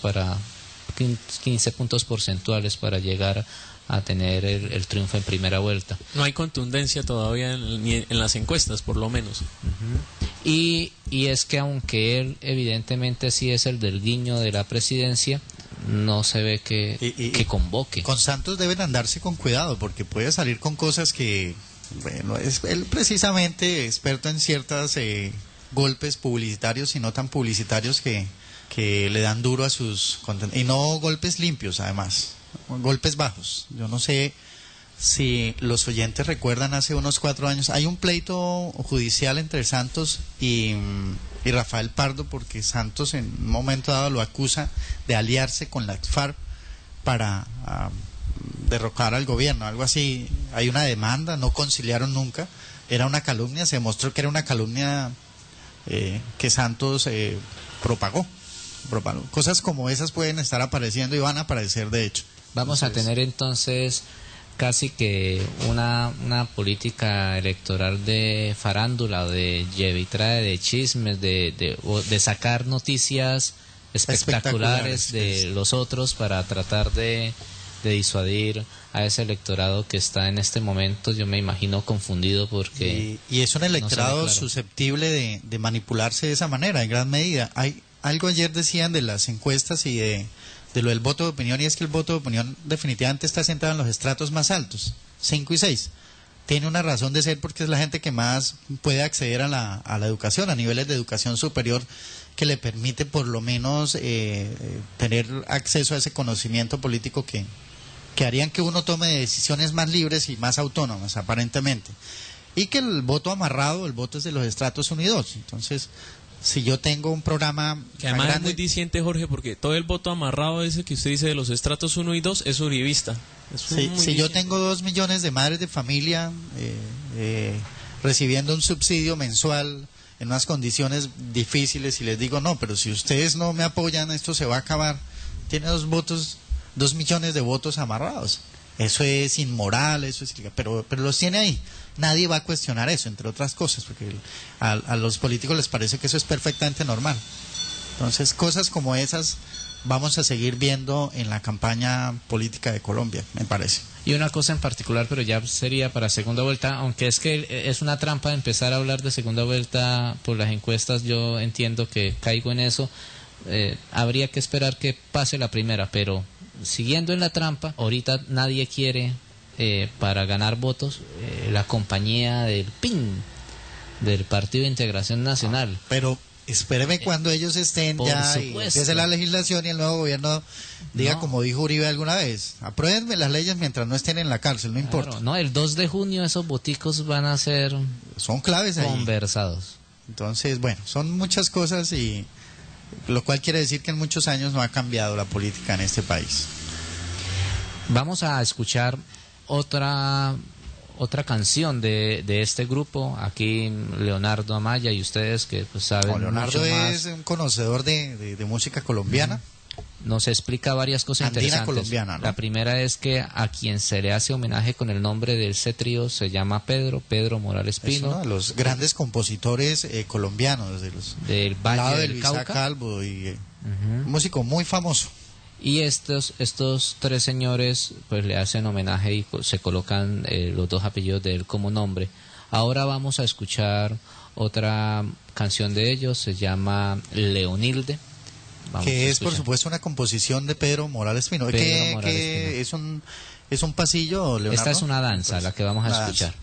porcentuales para llegar a tener el triunfo en primera vuelta. No hay contundencia todavía en las encuestas, por lo menos. Y es que aunque él evidentemente sí es el del guiño de la presidencia, no se ve que convoque. Con Santos deben andarse con cuidado, porque puede salir con cosas que, bueno, es él precisamente experto en ciertos golpes publicitarios y no tan publicitarios que le dan duro a sus contenidos, y no golpes limpios, además, golpes bajos. Yo no sé si los oyentes recuerdan, hace unos 4 años hay un pleito judicial entre Santos y Rafael Pardo, porque Santos en un momento dado lo acusa de aliarse con la FARC para derrocar al gobierno, algo así. Hay una demanda, no conciliaron nunca, era una calumnia, se demostró que era una calumnia que Santos propagó. Cosas como esas pueden estar apareciendo, y van a aparecer, de hecho. Vamos a tener entonces casi que una política electoral de farándula, de lleve y trae, de chismes, de sacar noticias espectaculares de los otros, para tratar de disuadir a ese electorado que está en este momento, yo me imagino, confundido, porque y es un electorado susceptible de manipularse de esa manera, en gran medida. Hay algo, ayer decían de las encuestas y de lo del voto de opinión, y es que el voto de opinión definitivamente está centrado en los estratos más altos, 5 y 6. Tiene una razón de ser, porque es la gente que más puede acceder a la educación, a niveles de educación superior, que le permite por lo menos tener acceso a ese conocimiento político que harían que uno tome decisiones más libres y más autónomas, aparentemente. y que el voto amarrado, el voto es de los estratos 1 y 2. Entonces, si yo tengo un programa que además grande, es muy diciente, Jorge, porque todo el voto amarrado ese que usted dice de los estratos 1 y 2 es uribista. Si yo tengo 2 millones de madres de familia recibiendo un subsidio mensual en unas condiciones difíciles y les digo, no, pero si ustedes no me apoyan, esto se va a acabar, tiene 2 millones de votos amarrados. Eso es inmoral, eso es ilegal, pero los tiene ahí. Nadie va a cuestionar eso, entre otras cosas, porque a los políticos les parece que eso es perfectamente normal. Entonces, cosas como esas vamos a seguir viendo en la campaña política de Colombia, me parece. Y una cosa en particular, pero ya sería para segunda vuelta, aunque es que es una trampa empezar a hablar de segunda vuelta por las encuestas, yo entiendo que caigo en eso. Habría que esperar que pase la primera, pero siguiendo en la trampa, ahorita nadie quiere para ganar votos la compañía del PIN, del Partido de Integración Nacional. Pero espéreme cuando ellos estén Por ya supuesto. y empiece la legislación y el nuevo gobierno diga, como dijo Uribe alguna vez, apruébenme las leyes mientras no estén en la cárcel, no importa. Claro, no, el 2 de junio esos boticos van a ser son claves ahí. Conversados. Entonces, bueno, son muchas cosas y lo cual quiere decir que en muchos años no ha cambiado la política en este país. Vamos a escuchar otra canción de este grupo, aquí Leonardo Amaya, y ustedes que pues saben Leonardo mucho más, es un conocedor de música colombiana. nos explica varias cosas Andina interesantes. colombiana, ¿no? La primera es que a quien se le hace homenaje con el nombre del C-Trío se llama Pedro Morales Es Pino, uno de los grandes compositores colombianos del al lado Valle de del Luisa Cauca. Calvo y un músico muy famoso. Y estos 3 señores pues le hacen homenaje y se colocan los 2 apellidos de él como nombre. Ahora vamos a escuchar otra canción de ellos, se llama Leonilde. Vamos que a es por escuchar. supuesto una composición de Pedro Morales Pino. Pedro Morales Pino. Es un pasillo, Leonardo. Esta es una danza, Pues, la que vamos a una escuchar.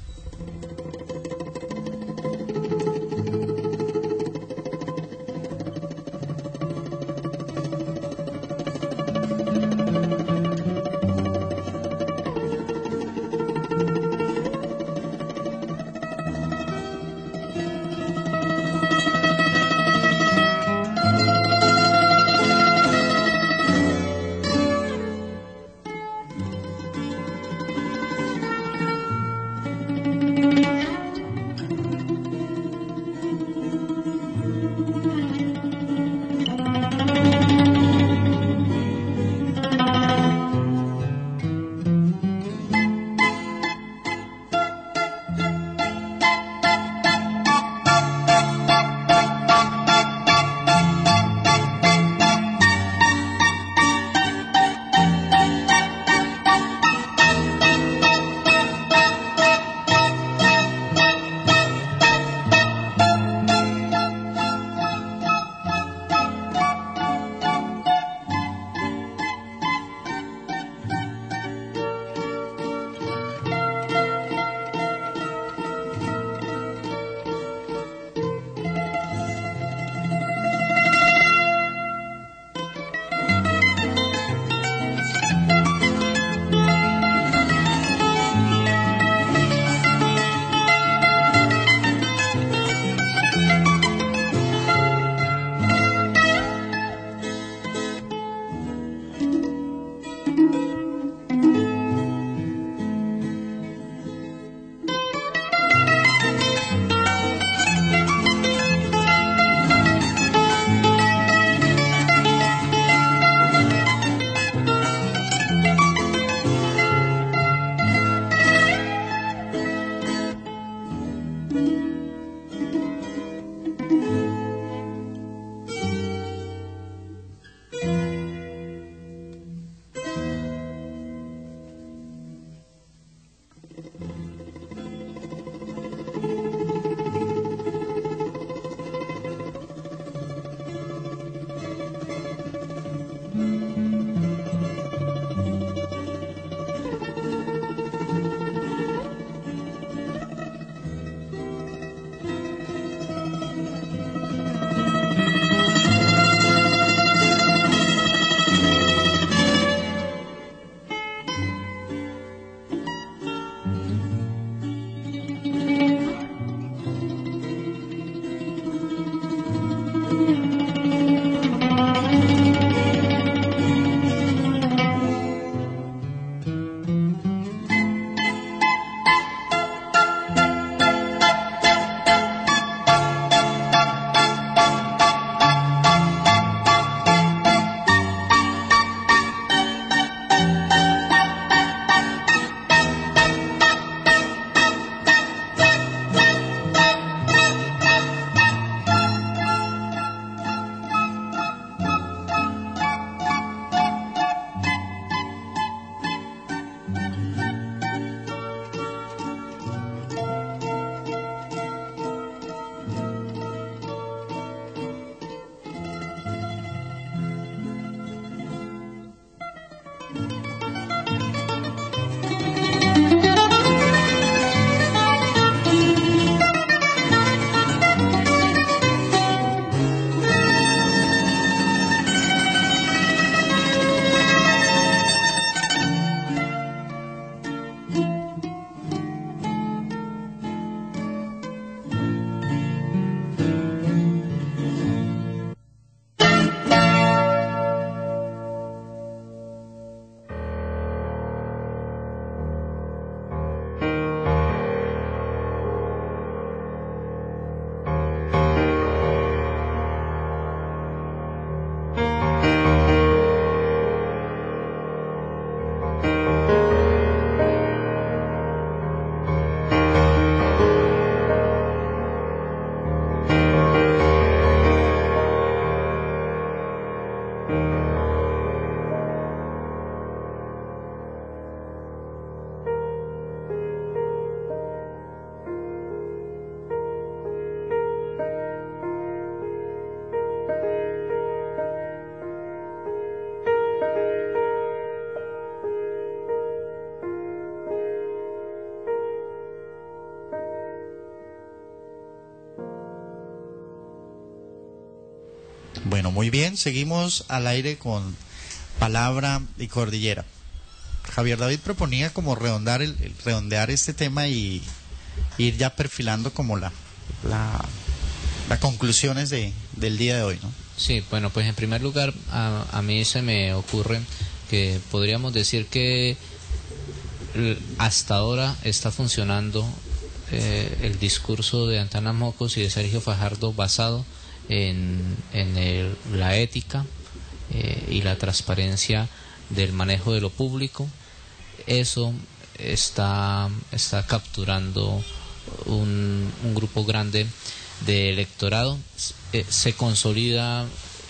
Bueno, muy bien, seguimos al aire con palabra y cordillera. Javier David proponía como redondear este tema y ir ya perfilando como las conclusiones del día de hoy, ¿no? Sí, bueno, pues en primer lugar a mí se me ocurre que podríamos decir que hasta ahora está funcionando el discurso de Antanas Mockus y de Sergio Fajardo basado en la ética y la transparencia del manejo de lo público. Eso está capturando un grupo grande de electorado. Se consolida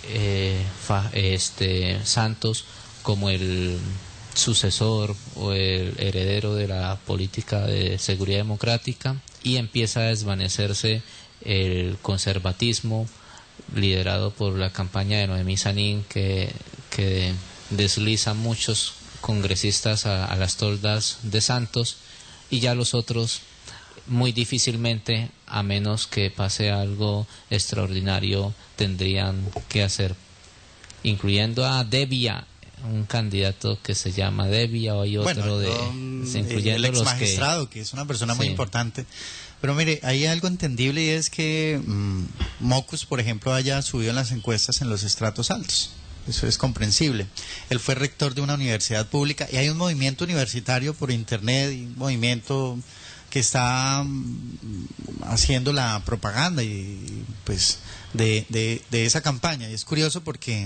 Santos como el sucesor o el heredero de la política de seguridad democrática, y empieza a desvanecerse el conservatismo liderado por la campaña de Noemí Sanín, que desliza muchos congresistas a las toldas de Santos, y ya los otros muy difícilmente, a menos que pase algo extraordinario, tendrían que hacer, incluyendo a Devia, un candidato que se llama Devia, o hay otro incluyendo el ex los magistrado, que es una persona muy importante. Pero mire, hay algo entendible, y es que Mockus, por ejemplo, haya subido en las encuestas en los estratos altos. Eso es comprensible. Él fue rector de una universidad pública, y hay un movimiento universitario por internet, y un movimiento que está haciendo la propaganda y pues de esa campaña. Y es curioso porque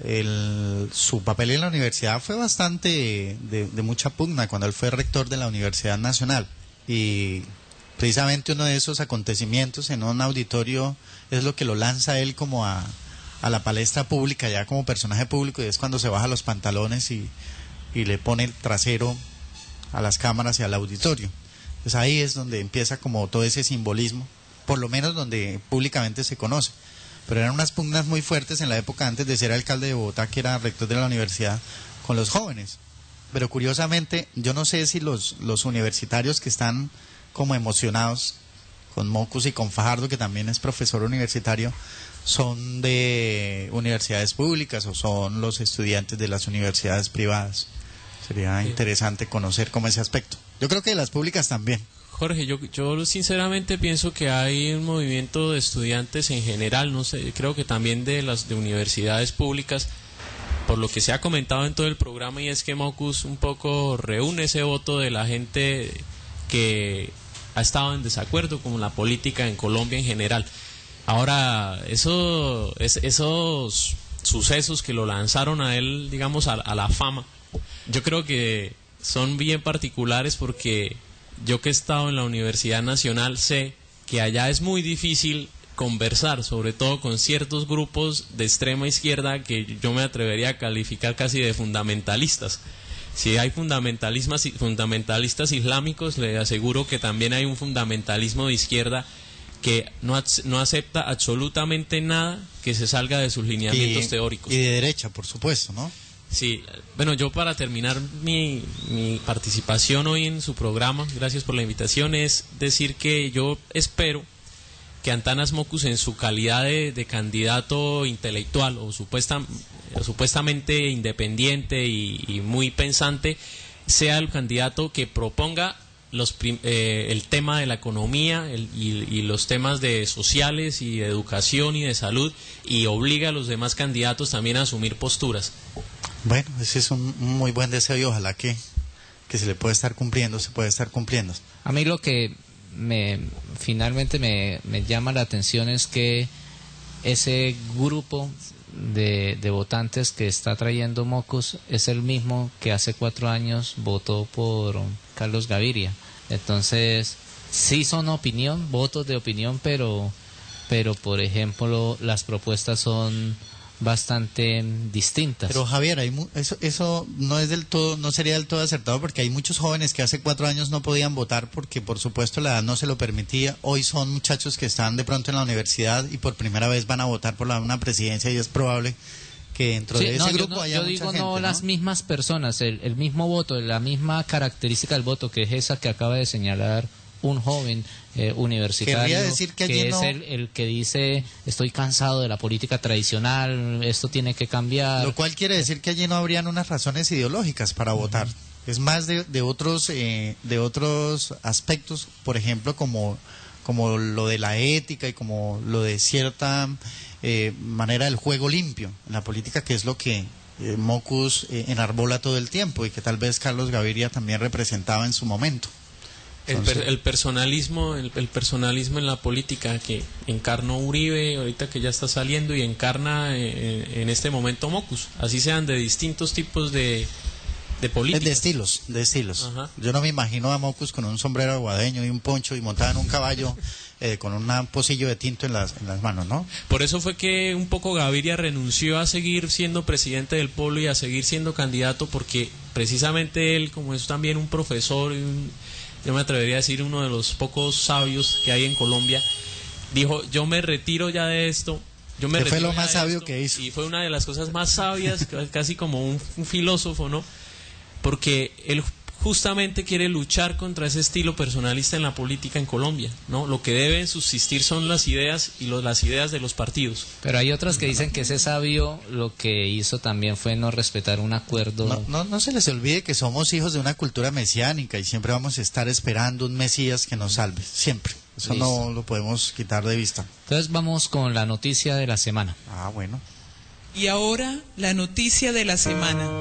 su papel en la universidad fue bastante de mucha pugna cuando él fue rector de la Universidad Nacional, y precisamente uno de esos acontecimientos en un auditorio es lo que lo lanza él como a la palestra pública, ya como personaje público, y es cuando se baja los pantalones y le pone el trasero a las cámaras y al auditorio. Pues ahí es donde empieza como todo ese simbolismo, por lo menos donde públicamente se conoce. Pero eran unas pugnas muy fuertes en la época antes de ser alcalde de Bogotá, que era rector de la universidad, con los jóvenes. Pero curiosamente, yo no sé si los universitarios que están como emocionados con Mockus y con Fajardo, que también es profesor universitario, son de universidades públicas o son los estudiantes de las universidades privadas. Sería interesante conocer como ese aspecto. Yo creo que de las públicas también. Jorge, yo sinceramente pienso que hay un movimiento de estudiantes en general, no sé, creo que también de universidades públicas, por lo que se ha comentado en todo el programa, y es que Mockus un poco reúne ese voto de la gente que ha estado en desacuerdo con la política en Colombia en general. Ahora, esos sucesos que lo lanzaron a él, digamos, a la fama, yo creo que son bien particulares, porque yo que he estado en la Universidad Nacional sé que allá es muy difícil conversar, sobre todo con ciertos grupos de extrema izquierda que yo me atrevería a calificar casi de fundamentalistas. Si hay fundamentalistas islámicos, le aseguro que también hay un fundamentalismo de izquierda que no acepta absolutamente nada que se salga de sus lineamientos teóricos. Y de derecha, por supuesto, ¿no? Sí, bueno, yo para terminar mi participación hoy en su programa, gracias por la invitación, es decir que yo espero que Antanas Mockus, en su calidad de candidato intelectual o supuestamente independiente y muy pensante, sea el candidato que proponga el tema de la economía y los temas de sociales y de educación y de salud, y obliga a los demás candidatos también a asumir posturas. Bueno, ese es un muy buen deseo, y ojalá que se le pueda estar cumpliendo, se puede estar cumpliendo. A mí lo que finalmente me llama la atención es que ese grupo de votantes que está trayendo Mockus es el mismo que hace 4 años votó por Carlos Gaviria. Entonces, sí son votos de opinión, pero por ejemplo, las propuestas son bastante distintas. Pero Javier, eso no es no sería del todo acertado, porque hay muchos jóvenes que hace 4 años no podían votar porque por supuesto la edad no se lo permitía. Hoy son muchachos que están de pronto en la universidad y por primera vez van a votar por una presidencia, y es probable que dentro de ese grupo haya mucha gente, ¿no? Las mismas personas, el mismo voto, la misma característica del voto, que es esa que acaba de señalar un joven universitario decir que que allí es no... el que dice estoy cansado de la política tradicional, esto tiene que cambiar. Lo cual quiere decir que allí no habrían unas razones ideológicas para votar. Es más de otros aspectos, por ejemplo, como lo de la ética y como lo de cierta manera del juego limpio en la política, que es lo que Mockus enarbola todo el tiempo y que tal vez Carlos Gaviria también representaba en su momento. El personalismo en la política que encarnó Uribe, ahorita que ya está saliendo, y encarna en este momento Mockus, así sean de distintos tipos de política. De estilos. Ajá. Yo no me imagino a Mockus con un sombrero aguadeño y un poncho y montado en un caballo con un pocillo de tinto en las manos, ¿no? Por eso fue que un poco Gaviria renunció a seguir siendo presidente del pueblo y a seguir siendo candidato, porque precisamente él, como es también un profesor y yo me atrevería a decir uno de los pocos sabios que hay en Colombia, dijo, yo me retiro ya de esto. Que fue lo más sabio que hizo. Y fue una de las cosas más sabias, casi como un filósofo, ¿no? Porque él justamente quiere luchar contra ese estilo personalista en la política en Colombia, ¿no? Lo que deben subsistir son las ideas y las ideas de los partidos. Pero hay otras que dicen que ese sabio lo que hizo también fue no respetar un acuerdo. No se les olvide que somos hijos de una cultura mesiánica y siempre vamos a estar esperando un Mesías que nos salve, siempre. Eso Listo. no lo podemos quitar de vista. Entonces vamos con la noticia de la semana. Ah, bueno. Y ahora la noticia de la semana.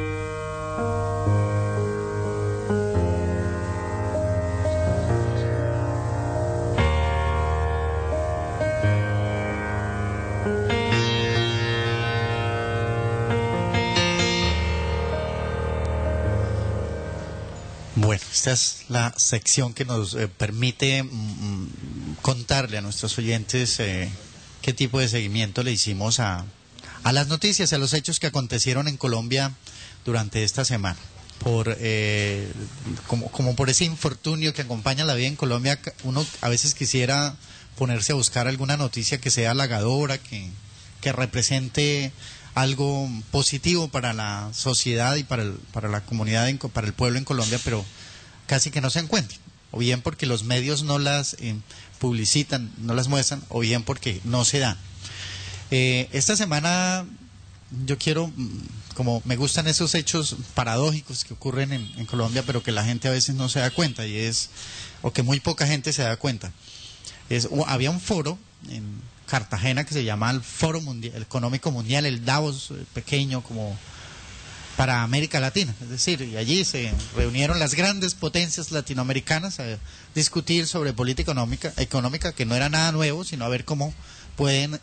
Bueno, esta es la sección que nos permite contarle a nuestros oyentes qué tipo de seguimiento le hicimos a las noticias, a los hechos que acontecieron en Colombia durante esta semana. Como por ese infortunio que acompaña la vida en Colombia, uno a veces quisiera ponerse a buscar alguna noticia que sea halagadora, que represente algo positivo para la sociedad y para la comunidad, para el pueblo en Colombia, pero casi que no se encuentran. O bien porque los medios no las publicitan, no las muestran, o bien porque no se dan. Esta semana yo quiero, como me gustan esos hechos paradójicos que ocurren en Colombia, pero que la gente a veces no se da cuenta, o que muy poca gente se da cuenta. Había un foro en Cartagena que se llama el Foro Económico Mundial, el Davos pequeño como para América Latina, es decir, y allí se reunieron las grandes potencias latinoamericanas a discutir sobre política económica, que no era nada nuevo, sino a ver cómo pueden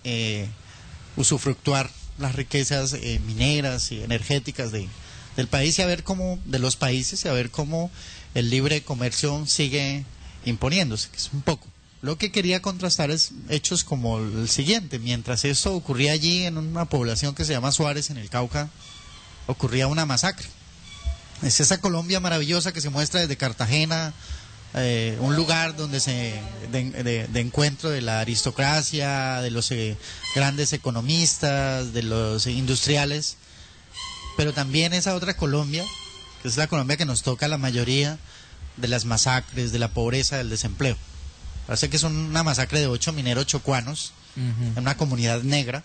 usufructuar las riquezas mineras y energéticas del país, y a ver cómo, de los países, y a ver cómo el libre comercio sigue imponiéndose, que es un poco. Lo que quería contrastar es hechos como el siguiente. Mientras eso ocurría allí en una población que se llama Suárez, en el Cauca, ocurría una masacre. Es esa Colombia maravillosa que se muestra desde Cartagena, un lugar donde de encuentro de la aristocracia, de los grandes economistas, de los industriales, pero también esa otra Colombia, que es la Colombia que nos toca a la mayoría, de las masacres, de la pobreza, del desempleo. Parece que es una masacre de 8 mineros chocuanos en una comunidad negra.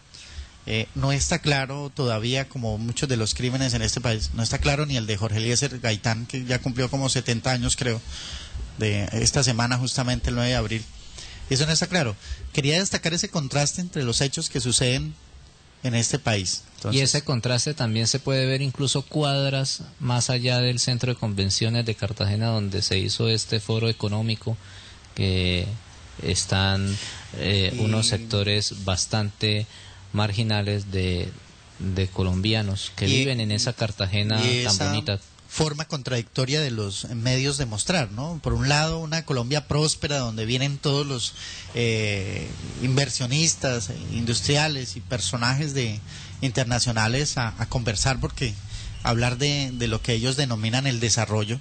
No está claro todavía, como muchos de los crímenes en este país, no está claro ni el de Jorge Eliezer Gaitán, que ya cumplió como 70 años, creo, de esta semana, justamente el 9 de abril. Eso no está claro. Quería destacar ese contraste entre los hechos que suceden en este país. Entonces, y ese contraste también se puede ver incluso cuadras más allá del centro de convenciones de Cartagena, donde se hizo este foro económico, que están unos sectores bastante marginales de colombianos que viven en esa Cartagena tan bonita. Forma contradictoria de los medios de mostrar, ¿no? Por un lado, una Colombia próspera donde vienen todos los inversionistas, industriales y personajes internacionales a conversar, porque hablar de lo que ellos denominan el desarrollo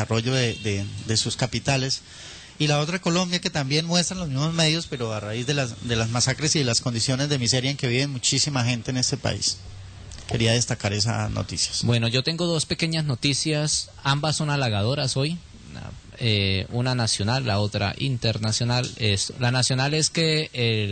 de sus capitales. Y la otra Colombia que también muestran los mismos medios, pero a raíz de las masacres y de las condiciones de miseria en que vive muchísima gente en este país. Quería destacar esas noticias. Bueno, yo tengo dos pequeñas noticias, ambas son halagadoras hoy. una nacional, la otra internacional. La nacional es que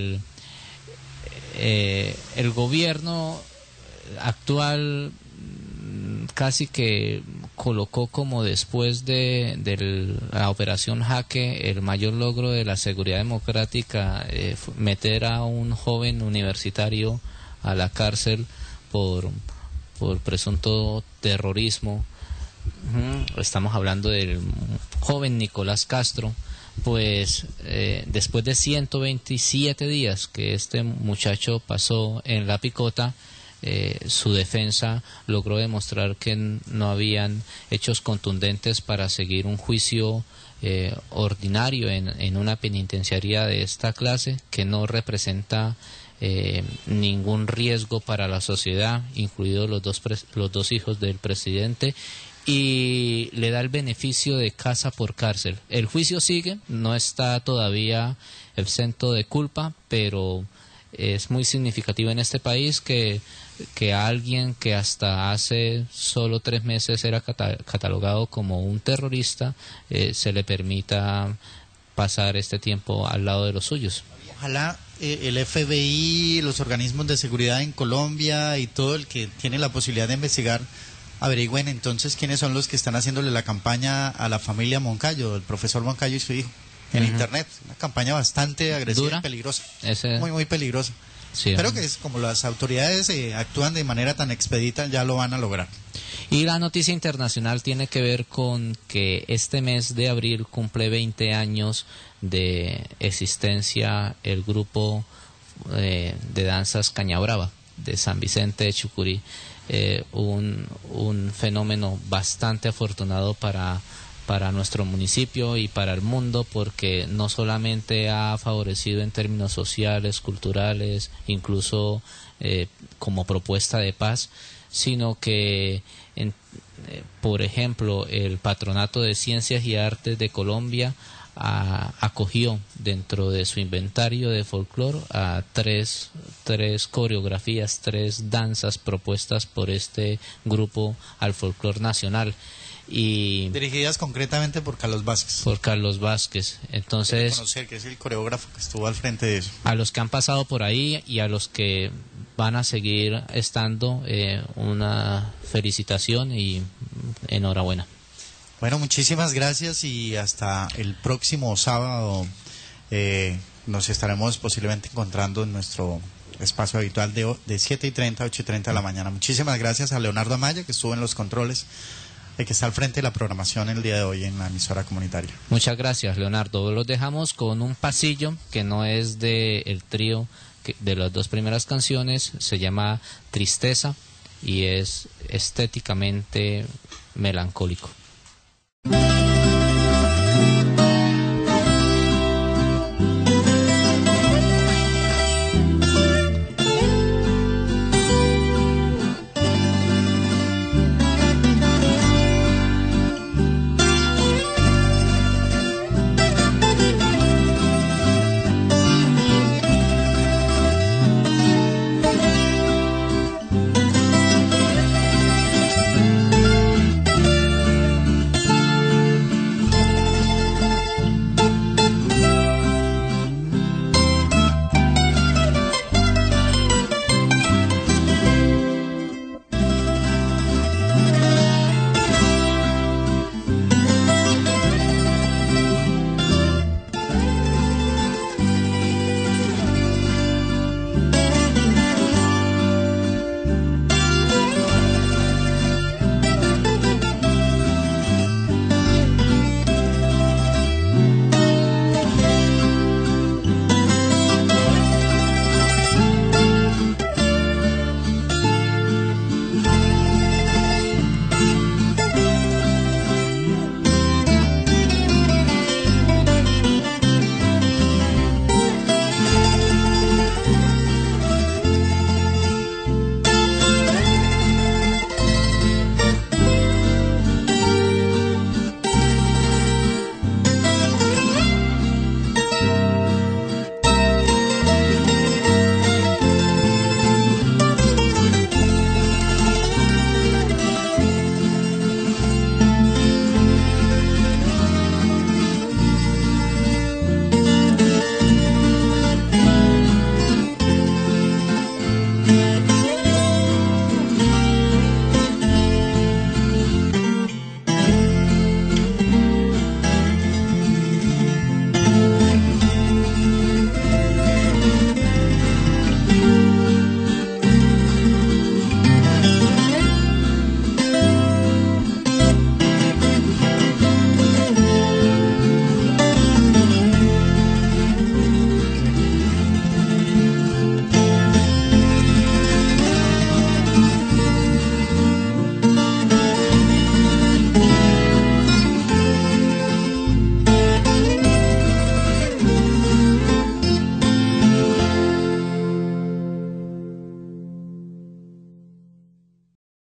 el gobierno actual casi que colocó como después de la operación Jaque el mayor logro de la seguridad democrática, meter a un joven universitario a la cárcel por presunto terrorismo. Estamos hablando del joven Nicolás Castro. Pues después de 127 días que este muchacho pasó en la picota, su defensa logró demostrar que no habían hechos contundentes para seguir un juicio ordinario en una penitenciaría de esta clase, que no representa ningún riesgo para la sociedad, incluidos los dos hijos del presidente, y le da el beneficio de casa por cárcel. El juicio sigue, no está todavía exento de culpa, pero es muy significativo en este país que a alguien que hasta hace solo 3 meses era catalogado como un terrorista, se le permita pasar este tiempo al lado de los suyos. Ojalá el FBI, los organismos de seguridad en Colombia y todo el que tiene la posibilidad de investigar averigüen entonces quiénes son los que están haciéndole la campaña a la familia Moncayo, el profesor Moncayo y su hijo, en Internet. Una campaña bastante agresiva. ¿Dura? Y peligrosa. Muy, muy peligrosa. Sí, pero que es como las autoridades actúan de manera tan expedita, ya lo van a lograr. Y la noticia internacional tiene que ver con que este mes de abril cumple 20 años de existencia el grupo de danzas Caña Brava de San Vicente de Chucurí. Un fenómeno bastante afortunado para nuestro municipio y para el mundo, porque no solamente ha favorecido en términos sociales, culturales, incluso como propuesta de paz, sino que por ejemplo el Patronato de Ciencias y Artes de Colombia acogió dentro de su inventario de folclore a tres coreografías, 3 danzas propuestas por este grupo al folclore nacional, y dirigidas concretamente por Carlos Vázquez. Entonces, conocer que es el coreógrafo que estuvo al frente de eso. A los que han pasado por ahí y a los que van a seguir estando, una felicitación y enhorabuena. Bueno, muchísimas gracias y hasta el próximo sábado nos estaremos posiblemente encontrando en nuestro espacio habitual de 7:30 a 8:30 de la mañana. Muchísimas gracias a Leonardo Amaya, que estuvo en los controles, que está al frente de la programación el día de hoy en la emisora comunitaria. Muchas gracias, Leonardo. Los dejamos con un pasillo que no es del trío de las 2 primeras canciones, se llama Tristeza y es estéticamente melancólico.